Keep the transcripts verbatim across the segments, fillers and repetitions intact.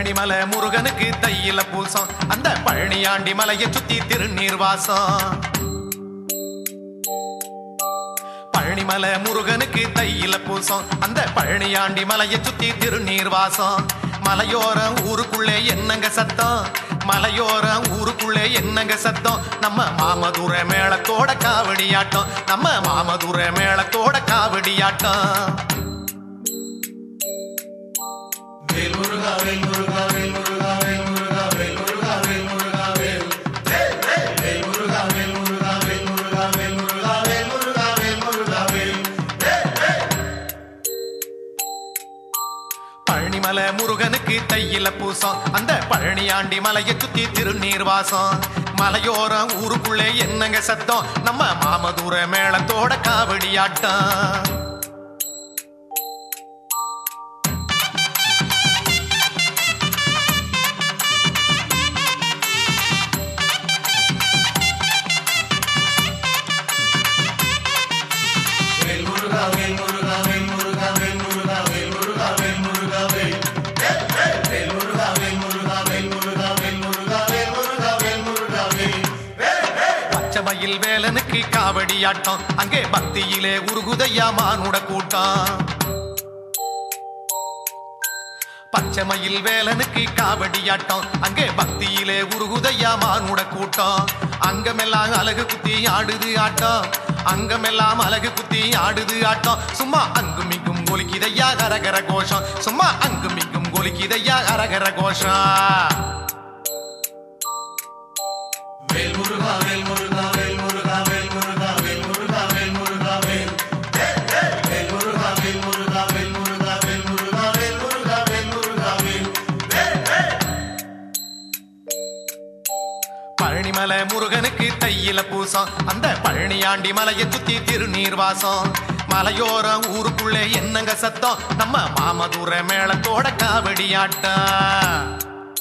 பழனிமலை முருகனுக்கு தையில பூசம் அந்த பழனியாண்டி மலையை சுத்தி திருநீர் வாசம். பழனிமலை முருகனுக்கு தையில பூசம் அந்த பழனியாண்டி மலையை சுத்தி திருநீர் வாசம். மலையோர ஊருக்குள்ளே என்னங்க சத்தம், மலையோர ஊருக்குள்ளே என்னங்க சத்தம். நம்ம மாமதுர மேளத்தோட காவடியாட்டம், நம்ம மாமதுர மேளத்தோட காவடியாட்டம். வேல் முருகா வேல் முருகா வேல் முருகா வேல் முருகா வேல் முருகா வேல் முருகா வேல் வேல் முருகா வேல் முருகா வேல் முருகா வேல் முருகா வேல் முருகா வேல் முருகா வேல். பழனிமலை முருகனுக்கு தையில பூசம் அந்த பழனியாண்டி மலையை சுத்தி திருநீர் வாசம். மலையோர ஊருக்குள்ளே என்னங்க சத்தம், நம்ம மாமதுர மேளத்தோட காவடியாட்டம். பச்சைமயில் வேலனுக்கு காவடியாட்டம் அங்கே பக்தியிலே உருகுதையா மானுட கூட்டம். பச்சைமயில் வேலனுக்கு காவடியாட்டம் அங்கே பக்தியிலே உருகுதையா மானுட கூட்டம். அங்கமெல்லாம் அழகு குத்தி ஆடுது ஆட்டம், அங்கமெல்லாம் அழகு குத்தி ஆடுது ஆட்டம். சும்மா அங்கும் இங்கும் கொலிக்கிதையா கரகர கோஷம், சும்மா அங்கும் இங்கும் கொலிக்கிதையா கரகர கோஷம். வேல் முருகா வேல் முருகா வேல் முருகா வேல் முருகா வேல் முருகா வேல் முருகா வேல் வேல் முருகா வேல் முருகா வேல் முருகா வேல் முருகா வேல் முருகா வேல் முருகா வேல். பழனிமலை முருகனுக்கு தையில பூசம் அந்த பழனியாண்டி மலையை சுத்தி திருநீர் வாசம். மலையோர ஊருக்குள்ளே என்னங்க சத்தம், நம்ம மாமதுர மேளத்தோட காவடியாட்டம்.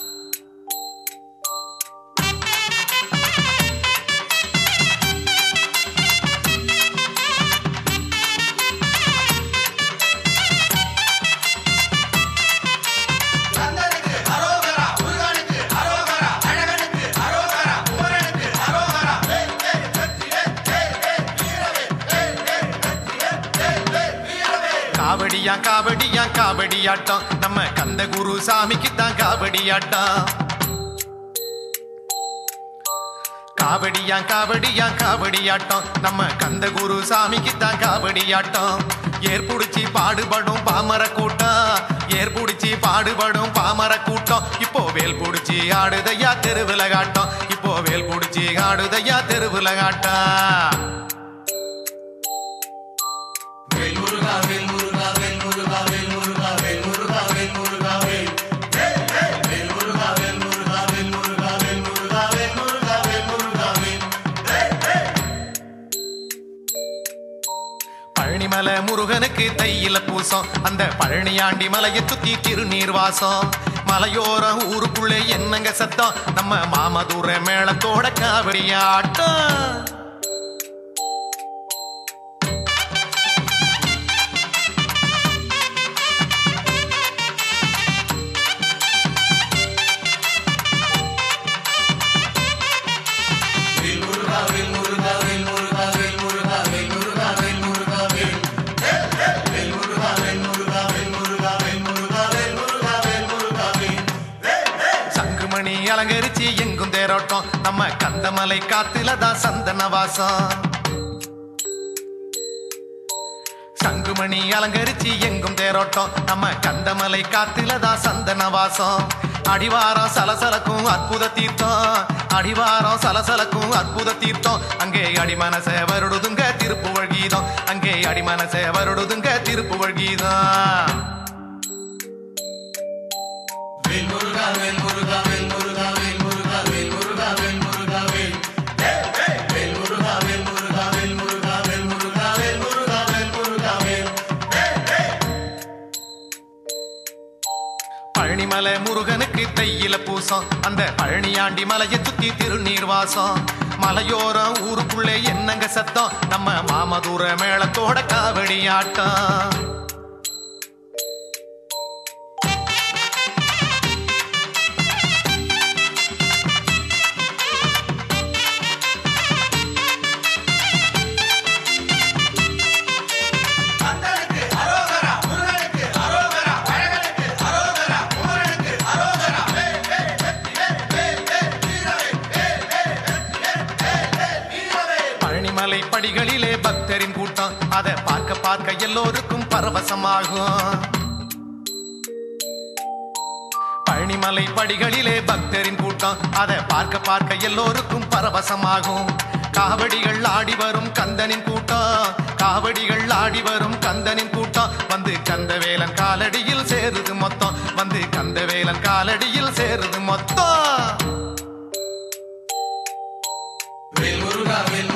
காவடியா காவடியா காவடியாட்டம் நம்ம கந்த குரு சாமிக்கு தான் காவடியாட்டம். காவடியா காவடியா காவடியாட்டம் நம்ம கந்த குரு சாமிக்கு தான் காவடியாட்டம். ஏற்புடிச்சி பாடுபடும் பாமர கூட்டம், ஏற்புடிச்சி பாடுபடும் பாமர கூட்டம். இப்போ வேல் புடிச்சி ஆடுதையா தெருவுல காட்டம், இப்போ வேல் புடிச்சி ஆடுதையா தெருவுல காட்டம். வேல் முருகா வேல் முருகா வேல் முருகா வேல் முருகா வேல் முருகா வேல் முருகா வேல் வேல் முருகா வேல் முருகா வேல் முருகா வேல் முருகா வேல் முருகா வேல் முருகா வேல். பழனிமலை முருகனுக்கு தையில பூசம் அந்த பழனியாண்டி மலையை சுத்தி திருநீர் வாசம். மலையோர ஊருக்குள்ளே என்னங்க சத்தம், நம்ம மாமதுர மேளத்தோட காவடியாட்டம். அலங்கரிச்சி எங்கும் தேரோட்டம் நம்ம கந்தமலை காத்துல தான் சந்தன வாசம். சங்குமணி அலங்கரிச்சி எங்கும் தேரோட்டம் நம்ம கந்தமலை காத்துல தான் சந்தன வாசம். அடிவாரம் சலசலக்கும் அற்புத தீர்த்தம், அடிவாரம் சலசலக்கும் அற்புத தீர்த்தம். அங்கே அடிமனச வருடுதுங்க திருப்புகழ் கீதம், அங்கே அடிமனச வருடுதுங்க திருப்புகழ் கீதம். வேல் முருகா வேல் முருகா வேல் முருகா வேல் முருகா வேல் முருகா வேல் முருகா வேல் வேல் முருகா வேல் முருகா வேல் முருகா வேல் முருகா வேல் முருகா வேல் முருகா வேல். பழனிமலை முருகனுக்கு தையில பூசம் அந்த பழனியாண்டி மலையை சுத்தி திருநீர் வாசம். மலையோர ஊருக்குள்ளே என்னங்க சத்தம், நம்ம மாமதுர மேளத்தோட காவடியாட்டம். படிகளிலே பக்தரின் கூட்டம் அதை பார்க்க பார்க்க எல்லோருக்கும் பரவசமாகும். பழனிமலை படிகளிலே பக்தரின் கூட்டம் அதை பார்க்க பார்க்க எல்லோருக்கும் பரவசமாகும். காவடிகள் ஆடி வரும் கந்தனின் கூட்டம், காவடிகள் ஆடி வரும் கந்தனின் கூட்டம் வந்து கந்தவேலன் காலடியில் சேருது மொத்தம், வந்து கந்தவேலன் காலடியில் சேருது மொத்தம். வேல் முருகா வேல்